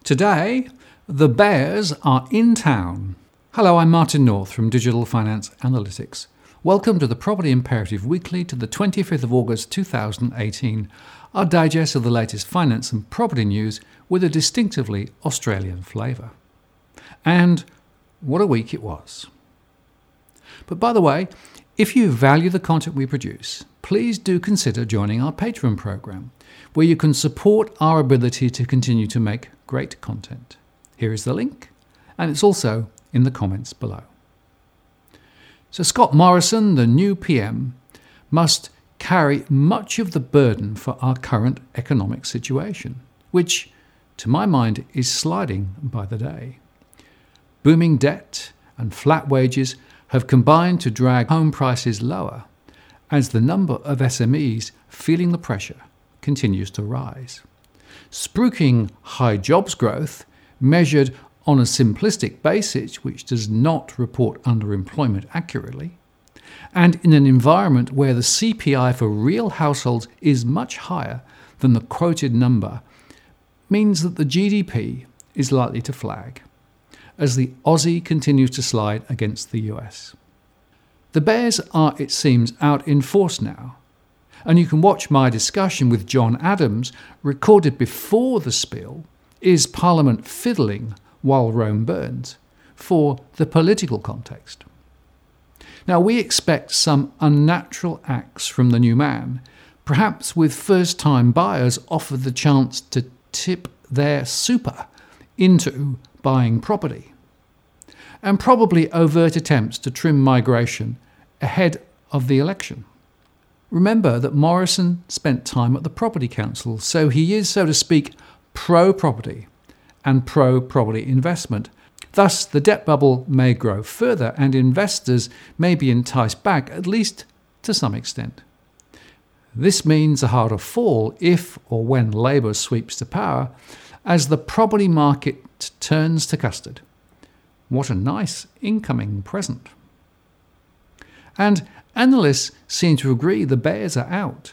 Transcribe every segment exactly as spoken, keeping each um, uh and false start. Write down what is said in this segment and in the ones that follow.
Today, the bears are in town. Hello, I'm Martin North from Digital Finance Analytics. Welcome to the Property Imperative Weekly to the twenty-fifth of August two thousand eighteen, our digest of the latest finance and property news with a distinctively Australian flavour. And what a week it was. But by the way, if you value the content we produce, please do consider joining our Patreon program, where you can support our ability to continue to make great content. Here is the link, and it's also in the comments below. So Scott Morrison, the new P M, must carry much of the burden for our current economic situation, which, to my mind, is sliding by the day. Booming debt and flat wages have combined to drag home prices lower as the number of S M Es feeling the pressure continues to rise. Spruiking high jobs growth, measured on a simplistic basis which does not report underemployment accurately, and in an environment where the C P I for real households is much higher than the quoted number, means that the G D P is likely to flag, as the Aussie continues to slide against the U S. The bears are, it seems, out in force now, and you can watch my discussion with John Adams, recorded before the spill, Is Parliament Fiddling While Rome Burns, for the political context. Now, we expect some unnatural acts from the new man, perhaps with first-time buyers offered the chance to tip their super into buying property, and probably overt attempts to trim migration ahead of the election. Remember that Morrison spent time at the Property Council, so he is, so to speak, pro-property and pro-property investment. Thus, the debt bubble may grow further and investors may be enticed back, at least to some extent. This means a harder fall if or when Labour sweeps to power, as the property market turns to custard. What a nice incoming present. And analysts seem to agree the bears are out.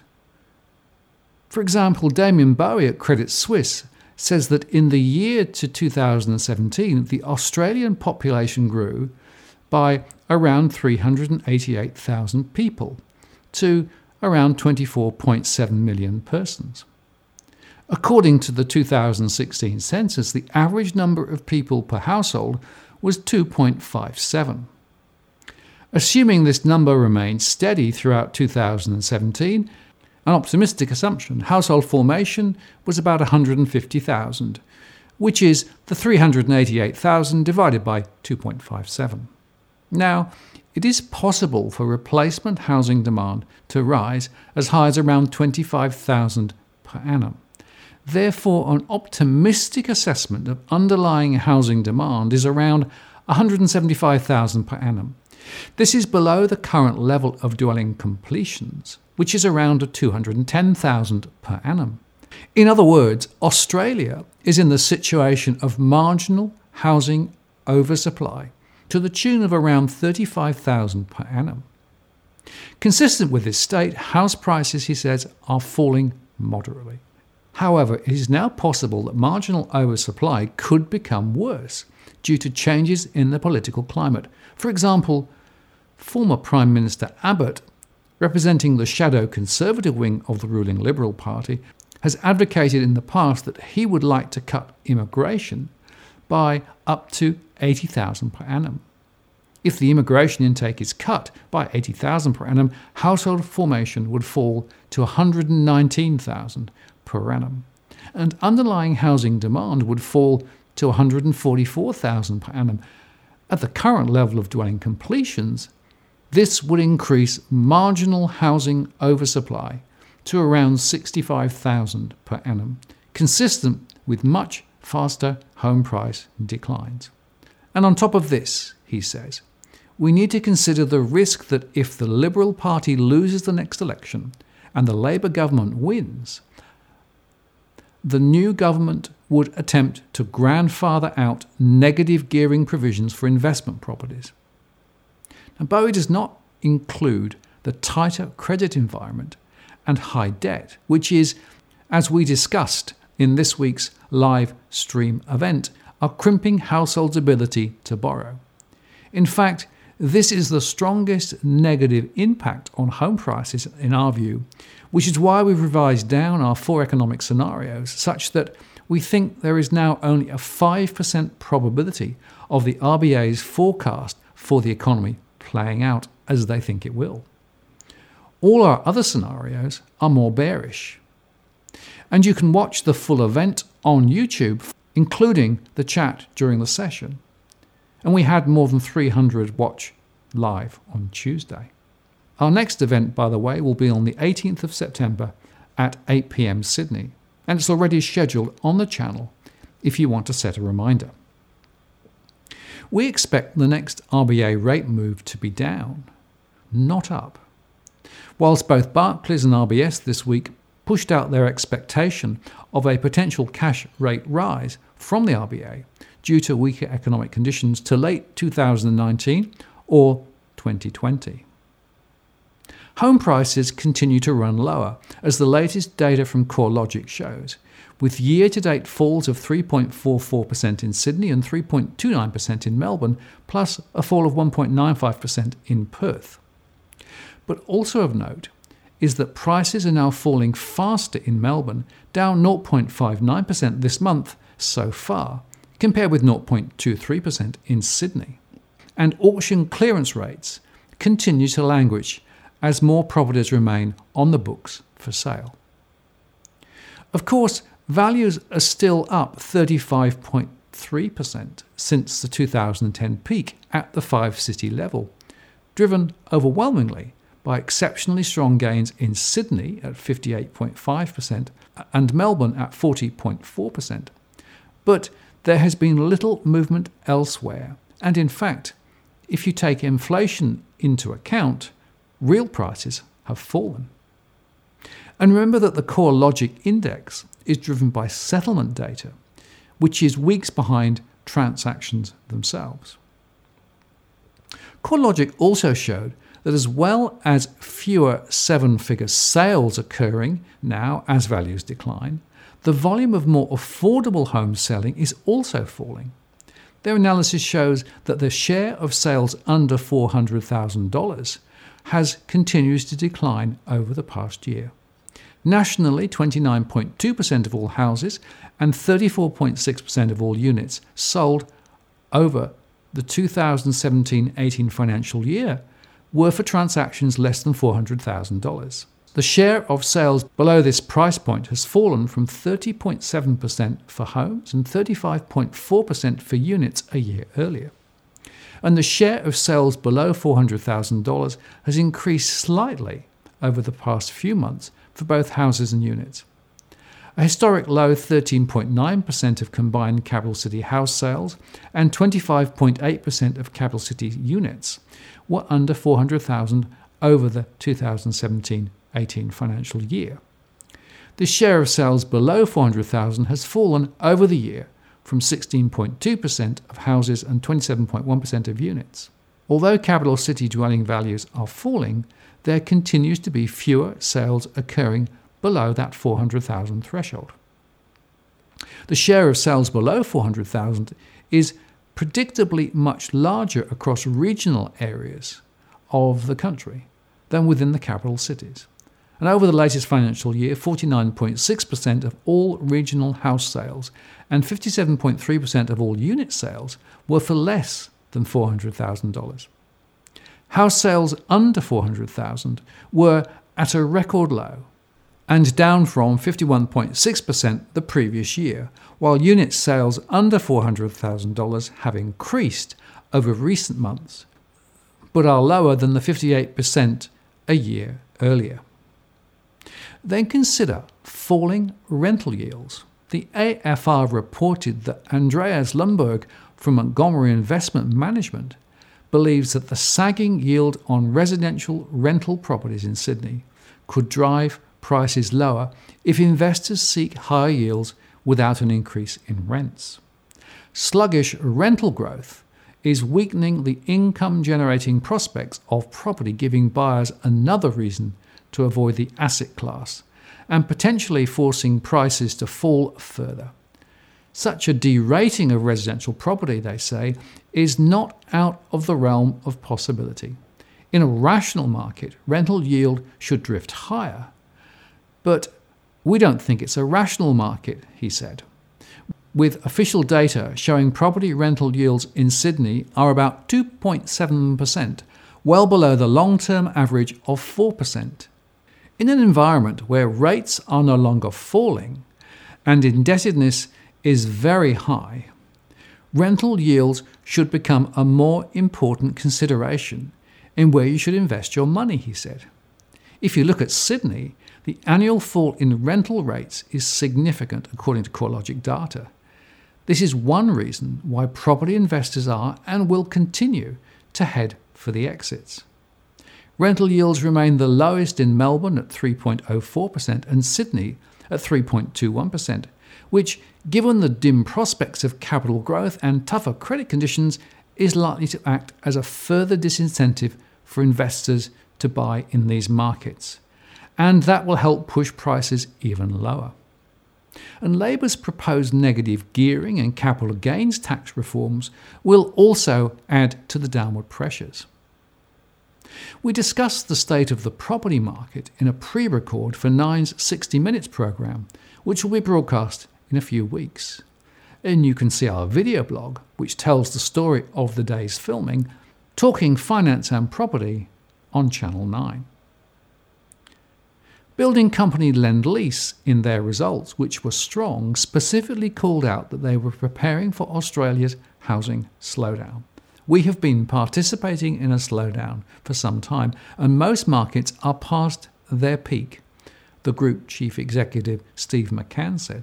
For example, Damien Bowie at Credit Suisse says that in the year to two thousand seventeen, the Australian population grew by around three hundred eighty-eight thousand people to around twenty-four point seven million persons. According to the two thousand sixteen census, the average number of people per household was two point five seven. Assuming this number remained steady throughout two thousand seventeen, an optimistic assumption, household formation was about one hundred fifty thousand, which is the three hundred eighty-eight thousand divided by two point five seven. Now, it is possible for replacement housing demand to rise as high as around twenty-five thousand per annum. Therefore, an optimistic assessment of underlying housing demand is around one hundred seventy-five thousand per annum. This is below the current level of dwelling completions, which is around two hundred ten thousand per annum. In other words, Australia is in the situation of marginal housing oversupply to the tune of around thirty-five thousand per annum. Consistent with this state, house prices, he says, are falling moderately. However, it is now possible that marginal oversupply could become worse due to changes in the political climate. For example, former Prime Minister Abbott, representing the shadow Conservative wing of the ruling Liberal Party, has advocated in the past that he would like to cut immigration by up to eighty thousand per annum. If the immigration intake is cut by eighty thousand per annum, household formation would fall to one hundred nineteen thousand per annum, and underlying housing demand would fall to one hundred forty-four thousand per annum. At the current level of dwelling completions, this would increase marginal housing oversupply to around sixty-five thousand per annum, consistent with much faster home price declines. And on top of this, he says, we need to consider the risk that if the Liberal Party loses the next election and the Labour government wins, the new government would attempt to grandfather out negative gearing provisions for investment properties. Now, Bowie does not include the tighter credit environment and high debt, which is, as we discussed in this week's live stream event are crimping households' ability to borrow. In fact, this is the strongest negative impact on home prices in our view, which is why we've revised down our four economic scenarios such that we think there is now only a five percent probability of the R B A's forecast for the economy playing out as they think it will. All our other scenarios are more bearish. And you can watch the full event on YouTube, including the chat during the session. And we had more than three hundred watch live on Tuesday. Our next event, by the way, will be on the eighteenth of September at eight p m Sydney, and it's already scheduled on the channel if you want to set a reminder. We expect the next R B A rate move to be down, not up. Whilst both Barclays and R B S this week pushed out their expectation of a potential cash rate rise from the R B A due to weaker economic conditions to late two thousand nineteen or twenty twenty. Home prices continue to run lower, as the latest data from CoreLogic shows, with year-to-date falls of three point four four percent in Sydney and three point two nine percent in Melbourne, plus a fall of one point nine five percent in Perth. But also of note is that prices are now falling faster in Melbourne, down zero point five nine percent this month so far, compared with zero point two three percent in Sydney. And auction clearance rates continue to languish as more properties remain on the books for sale. Of course, values are still up thirty-five point three percent since the two thousand ten peak at the five-city level, driven overwhelmingly by exceptionally strong gains in Sydney at fifty-eight point five percent and Melbourne at forty point four percent. But there has been little movement elsewhere, and in fact, if you take inflation into account, real prices have fallen. And remember that the CoreLogic index is driven by settlement data, which is weeks behind transactions themselves. CoreLogic also showed that as well as fewer seven-figure sales occurring now as values decline, the volume of more affordable homes selling is also falling. Their analysis shows that the share of sales under four hundred thousand dollars has continued to decline over the past year. Nationally, twenty-nine point two percent of all houses and thirty-four point six percent of all units sold over the two thousand seventeen eighteen financial year were for transactions less than four hundred thousand dollars. The share of sales below this price point has fallen from thirty point seven percent for homes and thirty-five point four percent for units a year earlier. And the share of sales below four hundred thousand dollars has increased slightly over the past few months for both houses and units. A historic low thirteen point nine percent of combined capital city house sales and twenty-five point eight percent of capital city units were under four hundred thousand dollars over the two thousand seventeen eighteen financial year. The share of sales below four hundred thousand dollars has fallen over the year from sixteen point two percent of houses and twenty-seven point one percent of units. Although capital city dwelling values are falling, there continues to be fewer sales occurring below that four hundred thousand dollars threshold. The share of sales below four hundred thousand dollars is predictably much larger across regional areas of the country than within the capital cities. And over the latest financial year, forty-nine point six percent of all regional house sales and fifty-seven point three percent of all unit sales were for less than four hundred thousand dollars. House sales under four hundred thousand dollars were at a record low and down from fifty-one point six percent the previous year, while unit sales under four hundred thousand dollars have increased over recent months, but are lower than the fifty-eight percent a year earlier. Then consider falling rental yields. The A F R reported that Andreas Lumberg from Montgomery Investment Management believes that the sagging yield on residential rental properties in Sydney could drive prices lower if investors seek higher yields without an increase in rents. Sluggish rental growth is weakening the income-generating prospects of property, giving buyers another reason to avoid the asset class and potentially forcing prices to fall further. Such a derating of residential property, they say, is not out of the realm of possibility. In a rational market, rental yield should drift higher. But we don't think it's a rational market, he said. With official data showing property rental yields in Sydney are about two point seven percent, well below the long-term average of four percent. In an environment where rates are no longer falling and indebtedness is very high, rental yields should become a more important consideration in where you should invest your money, he said. If you look at Sydney, the annual fall in rental rates is significant according to CoreLogic data. This is one reason why property investors are and will continue to head for the exits. Rental yields remain the lowest in Melbourne at three point zero four percent and Sydney at three point two one percent, which, given the dim prospects of capital growth and tougher credit conditions, is likely to act as a further disincentive for investors to buy in these markets. And that will help push prices even lower. And Labor's proposed negative gearing and capital gains tax reforms will also add to the downward pressures. We discussed the state of the property market in a pre-record for Nine's sixty minutes programme, which will be broadcast in a few weeks. And you can see our video blog, which tells the story of the day's filming, Talking Finance and Property, on Channel nine. Building company Lendlease, in their results, which were strong, specifically called out that they were preparing for Australia's housing slowdown. We have been participating in a slowdown for some time, and most markets are past their peak, the group chief executive Steve McCann said.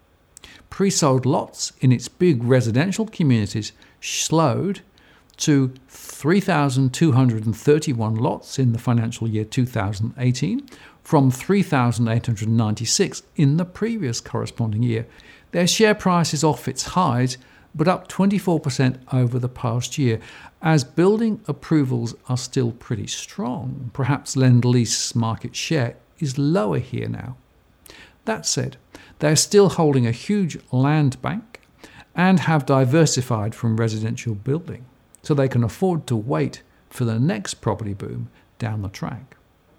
Pre-sold lots in its big residential communities slowed to three thousand two hundred thirty-one lots in the financial year two thousand eighteen, from three thousand eight hundred ninety-six in the previous corresponding year. Their share price is off its highs, but up twenty-four percent over the past year, as building approvals are still pretty strong. Perhaps Lendlease's market share is lower here now. That said, they're still holding a huge land bank and have diversified from residential building, so they can afford to wait for the next property boom down the track.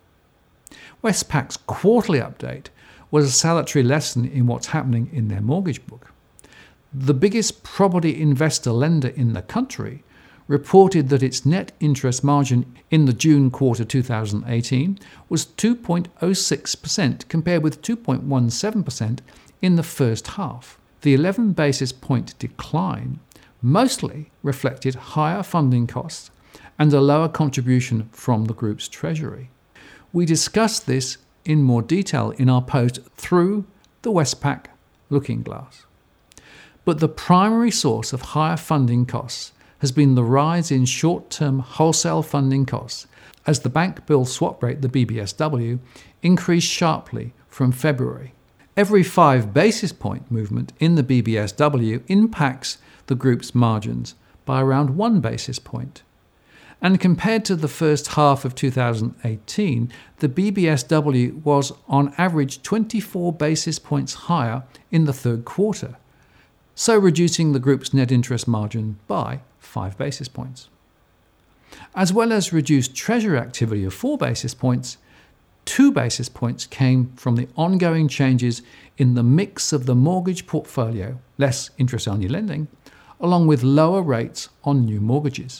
Westpac's quarterly update was a salutary lesson in what's happening in their mortgage book. The biggest property investor lender in the country reported that its net interest margin in the June quarter two thousand eighteen was two point zero six percent compared with two point one seven percent in the first half. The eleven basis point decline mostly reflected higher funding costs and a lower contribution from the group's treasury. We discussed this in more detail in our post Through the Westpac Looking Glass. But the primary source of higher funding costs has been the rise in short-term wholesale funding costs, as the bank bill swap rate, the B B S W, increased sharply from February. Every five basis point movement in the B B S W impacts the group's margins by around one basis point. And compared to the first half of two thousand eighteen, the B B S W was on average twenty-four basis points higher in the third quarter, so reducing the group's net interest margin by five basis points. As well as reduced treasury activity of four basis points, two basis points came from the ongoing changes in the mix of the mortgage portfolio, less interest-only lending, along with lower rates on new mortgages.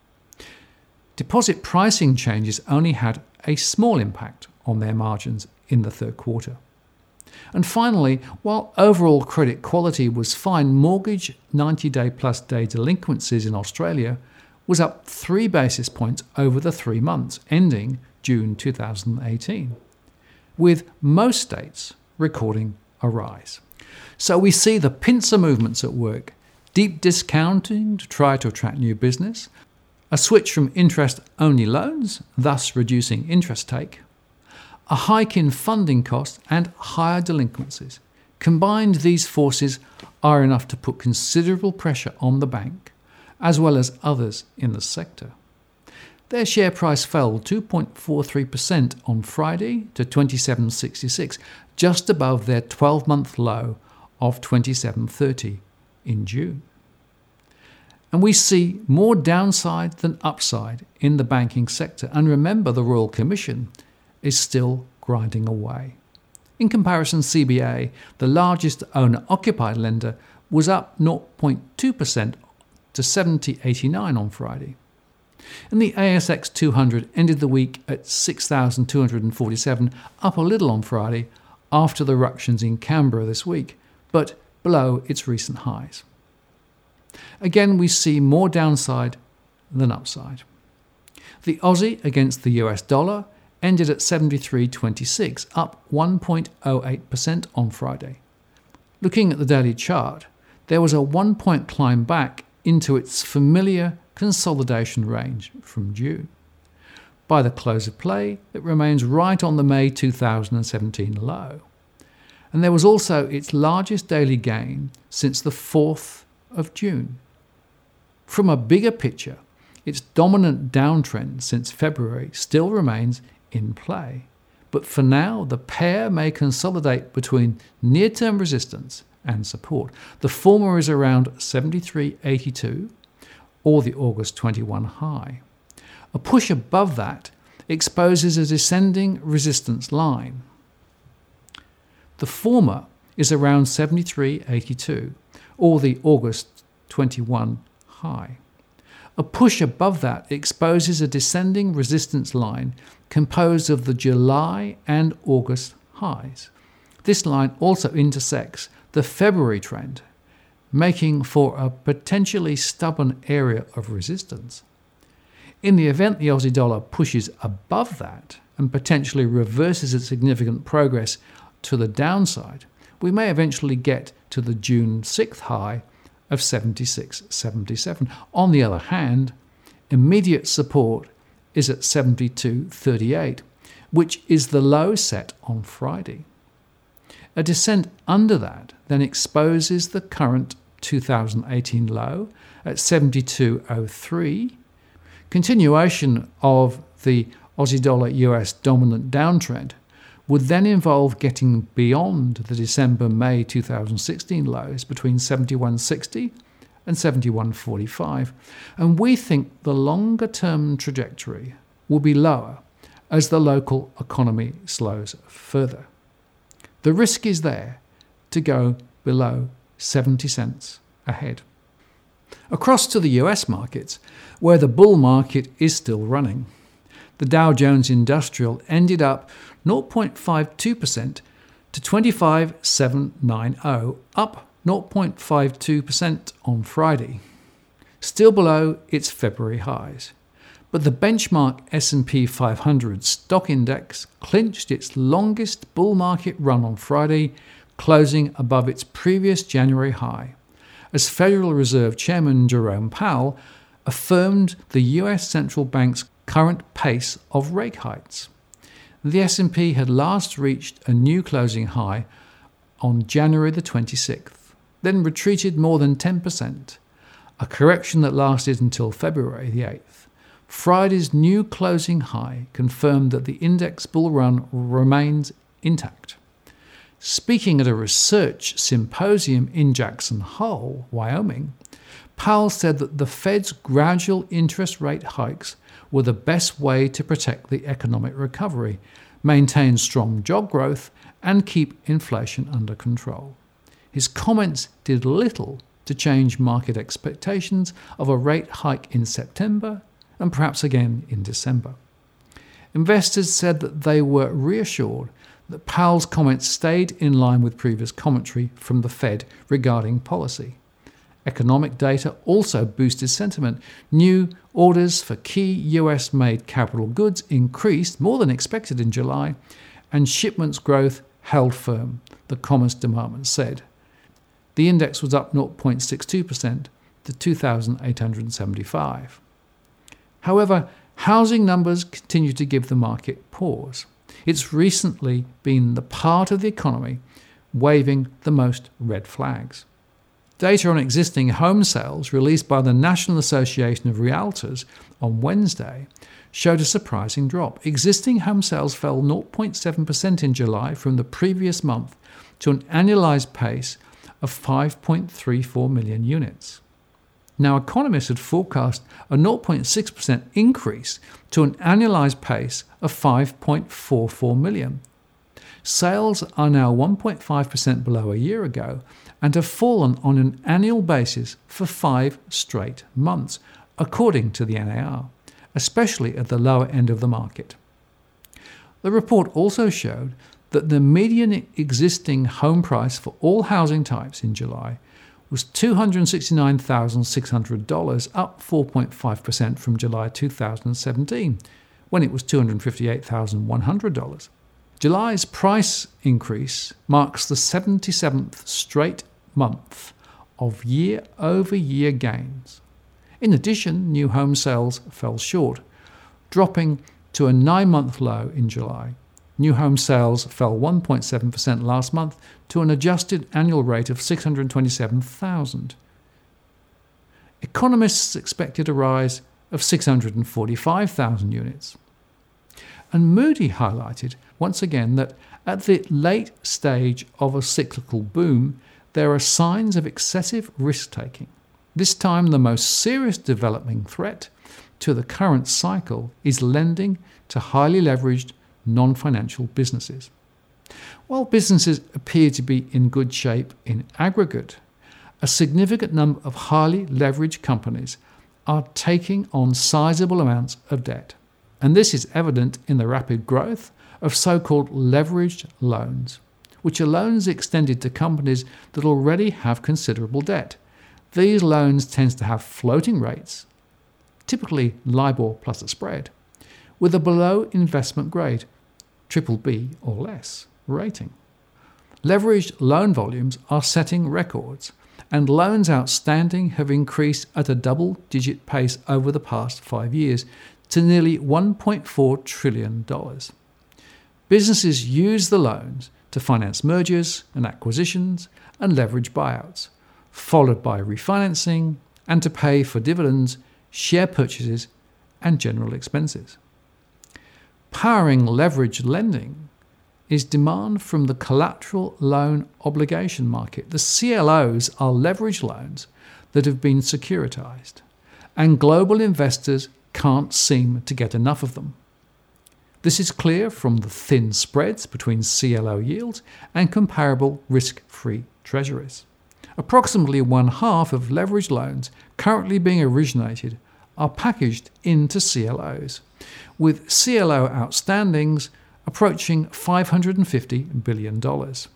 Deposit pricing changes only had a small impact on their margins in the third quarter. And finally, while overall credit quality was fine, mortgage ninety-day plus day delinquencies in Australia was up three basis points over the three months ending June two thousand eighteen, with most states recording a rise. So we see the pincer movements at work: deep discounting to try to attract new business, a switch from interest-only loans, thus reducing interest take, a hike in funding costs and higher delinquencies. Combined, these forces are enough to put considerable pressure on the bank, as well as others in the sector. Their share price fell two point four three percent on Friday to twenty-seven sixty-six, just above their twelve-month low of twenty-seven thirty in June. And we see more downside than upside in the banking sector. And remember, the Royal Commission is still grinding away. In comparison, C B A, the largest owner-occupied lender, was up zero point two percent to seventy eighty-nine on Friday. And the A S X two hundred ended the week at six thousand two hundred forty-seven, up a little on Friday after the ructions in Canberra this week, but below its recent highs. Again, we see more downside than upside. The Aussie against the U S dollar ended at seventy-three twenty-six, up one point zero eight percent on Friday. Looking at the daily chart, there was a one-point climb back into its familiar consolidation range from June. By the close of play, it remains right on the May two thousand seventeen low. And there was also its largest daily gain since the fourth of June. From a bigger picture, its dominant downtrend since February still remains in play. But for now, the pair may consolidate between near-term resistance and support. The former is around seventy-three eighty-two, or the August twenty-one high. A push above that exposes a descending resistance line. The former is around seventy-three eighty-two, or the August twenty-one high. A push above that exposes a descending resistance line composed of the July and August highs. This line also intersects the February trend, making for a potentially stubborn area of resistance. In the event the Aussie dollar pushes above that and potentially reverses its significant progress to the downside, we may eventually get to the June sixth high of seventy-six seventy-seven. On the other hand, immediate support is at seventy-two thirty-eight, which is the low set on Friday. A descent under that then exposes the current two thousand eighteen low at seventy-two oh three. Continuation of the Aussie dollar U S dominant downtrend would then involve getting beyond the December-May two thousand sixteen lows between seventy-one sixty and seventy-one forty-five, and we think the longer-term trajectory will be lower as the local economy slows further. The risk is there to go below seventy cents ahead. Across to the U S markets, where the bull market is still running. The Dow Jones Industrial ended up zero point five two percent to twenty-five seven ninety, up zero point five two percent on Friday, still below its February highs. But the benchmark S and P five hundred stock index clinched its longest bull market run on Friday, closing above its previous January high, as Federal Reserve Chairman Jerome Powell affirmed the U S central bank's current pace of rate hikes. The S and P had last reached a new closing high on January the twenty-sixth, then retreated more than ten percent, a correction that lasted until February the eighth. Friday's new closing high confirmed that the index bull run remains intact. Speaking at a research symposium in Jackson Hole, Wyoming, Powell said that the Fed's gradual interest rate hikes were the best way to protect the economic recovery, maintain strong job growth, and keep inflation under control. His comments did little to change market expectations of a rate hike in September and perhaps again in December. Investors said that they were reassured that Powell's comments stayed in line with previous commentary from the Fed regarding policy. Economic data also boosted sentiment. New orders for key U S-made capital goods increased more than expected in July, and shipments growth held firm, the Commerce Department said. The index was up zero point six two percent to two thousand eight hundred seventy-five. However, housing numbers continue to give the market pause. It's recently been the part of the economy waving the most red flags. Data on existing home sales released by the National Association of Realtors on Wednesday showed a surprising drop. Existing home sales fell zero point seven percent in July from the previous month to an annualized pace of five point three four million units. Now, economists had forecast a zero point six percent increase to an annualized pace of five point four four million. Sales are now one point five percent below a year ago and have fallen on an annual basis for five straight months, according to the N A R, especially at the lower end of the market. The report also showed that the median existing home price for all housing types in July was two hundred sixty-nine thousand six hundred dollars, up four point five percent from July two thousand seventeen, when it was two hundred fifty-eight thousand one hundred dollars. July's price increase marks the seventy-seventh straight month of year-over-year gains. In addition, new home sales fell short, dropping to a nine-month low in July. New home sales fell one point seven percent last month to an adjusted annual rate of six hundred twenty-seven thousand. Economists expected a rise of six hundred forty-five thousand units. And Moody highlighted once again that at the late stage of a cyclical boom, there are signs of excessive risk-taking. This time, the most serious developing threat to the current cycle is lending to highly leveraged non-financial businesses. While businesses appear to be in good shape in aggregate, a significant number of highly leveraged companies are taking on sizable amounts of debt. And this is evident in the rapid growth of so-called leveraged loans, which are loans extended to companies that already have considerable debt. These loans tend to have floating rates, typically LIBOR plus a spread, with a below investment grade, triple B or less, rating. Leveraged loan volumes are setting records, and loans outstanding have increased at a double-digit pace over the past five years to nearly one point four trillion dollars. Businesses use the loans to finance mergers and acquisitions and leverage buyouts, followed by refinancing and to pay for dividends, share purchases, and general expenses. Powering leveraged lending is demand from the collateral loan obligation market. The C L Os are leveraged loans that have been securitized, and global investors can't seem to get enough of them. This is clear from the thin spreads between C L O yields and comparable risk-free treasuries. Approximately one half of leveraged loans currently being originated are packaged into C L Os, with C L O outstandings approaching five hundred fifty billion dollars.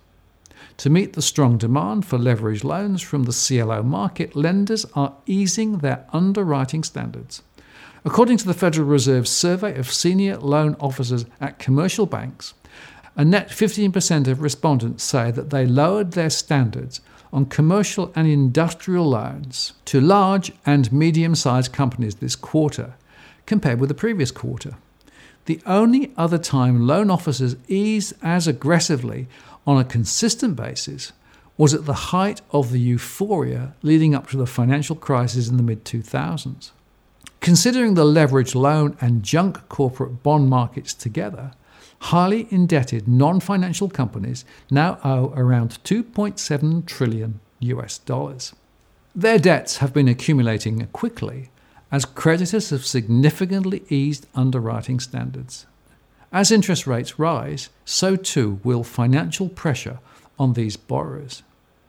To meet the strong demand for leveraged loans from the C L O market, lenders are easing their underwriting standards. According to the Federal Reserve's survey of senior loan officers at commercial banks, a net fifteen percent of respondents say that they lowered their standards on commercial and industrial loans to large and medium-sized companies this quarter, compared with the previous quarter. The only other time loan officers eased as aggressively on a consistent basis was at the height of the euphoria leading up to the financial crisis in the mid two thousands. Considering the leveraged loan and junk corporate bond markets together, highly indebted non-financial companies now owe around two point seven trillion U S dollars. Their debts have been accumulating quickly as creditors have significantly eased underwriting standards. As interest rates rise, so too will financial pressure on these borrowers.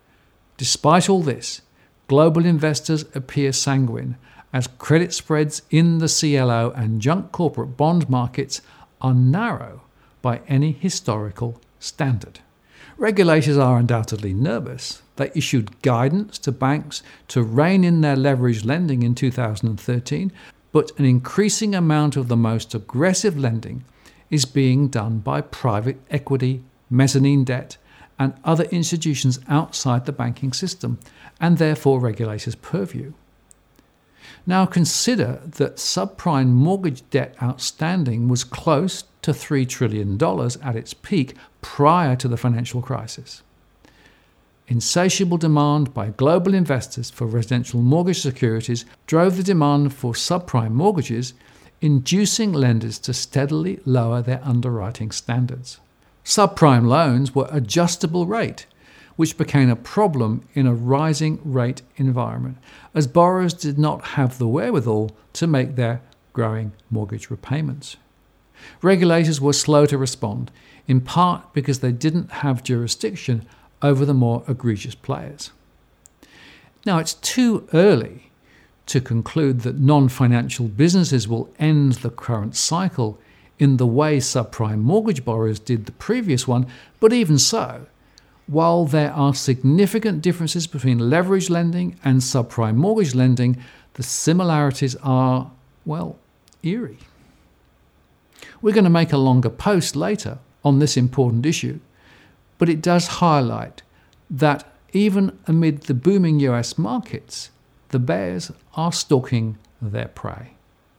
Despite all this, global investors appear sanguine as credit spreads in the C L O and junk corporate bond markets are narrow by any historical standard. Regulators are undoubtedly nervous. They issued guidance to banks to rein in their leveraged lending in two thousand thirteen, but an increasing amount of the most aggressive lending is being done by private equity, mezzanine debt, and other institutions outside the banking system, and therefore regulators' purview. Now consider that subprime mortgage debt outstanding was close to three trillion dollars at its peak prior to the financial crisis. Insatiable demand by global investors for residential mortgage securities drove the demand for subprime mortgages, inducing lenders to steadily lower their underwriting standards. Subprime loans were adjustable rate, which became a problem in a rising rate environment, as borrowers did not have the wherewithal to make their growing mortgage repayments. Regulators were slow to respond, in part because they didn't have jurisdiction over the more egregious players. Now, it's too early to conclude that non-financial businesses will end the current cycle in the way subprime mortgage borrowers did the previous one, but even so, while there are significant differences between leverage lending and subprime mortgage lending, the similarities are, well, eerie. We're going to make a longer post later on this important issue, but it does highlight that even amid the booming U S markets, the bears are stalking their prey.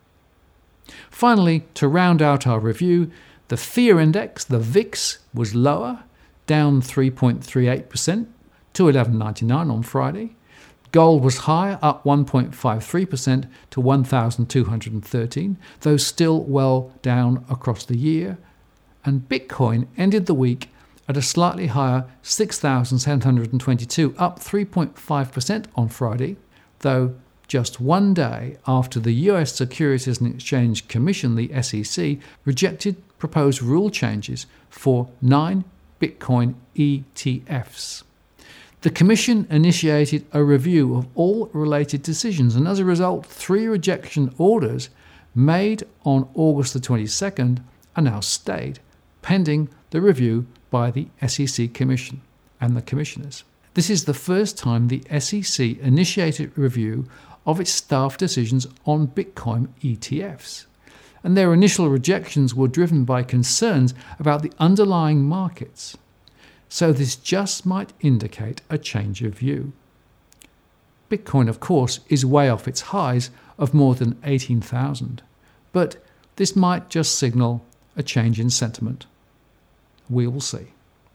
Finally, to round out our review, the fear index, the V I X, was lower, down three point three eight percent to eleven ninety-nine on Friday. Gold was higher, up one point five three percent to one thousand two hundred thirteen, though still well down across the year. And Bitcoin ended the week at a slightly higher six thousand seven hundred twenty-two, up three point five percent on Friday, though just one day after the U S Securities and Exchange Commission, the S E C, rejected proposed rule changes for nine Bitcoin E T Fs. The Commission initiated a review of all related decisions, and as a result, three rejection orders made on August the twenty-second are now stayed, pending the review by the S E C Commission and the Commissioners. This is the first time the S E C initiated review of its staff decisions on Bitcoin E T Fs, and their initial rejections were driven by concerns about the underlying markets. So this just might indicate a change of view. Bitcoin, of course, is way off its highs of more than eighteen thousand, but this might just signal a change in sentiment. We will see.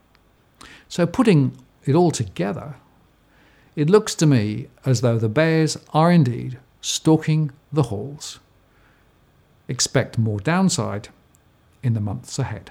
So putting it all together, it looks to me as though the bears are indeed stalking the halls. Expect more downside in the months ahead.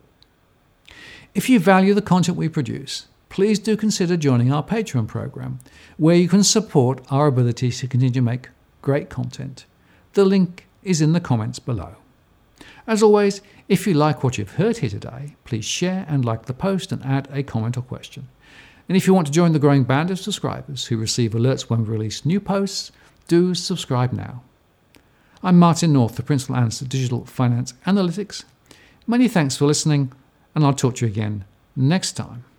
If you value the content we produce, please do consider joining our Patreon program, where you can support our ability to continue to make great content. The link is in the comments below. As always, if you like what you've heard here today, please share and like the post and add a comment or question. And if you want to join the growing band of subscribers who receive alerts when we release new posts, do subscribe now. I'm Martin North, the Principal Analyst of Digital Finance Analytics. Many thanks for listening, and I'll talk to you again next time.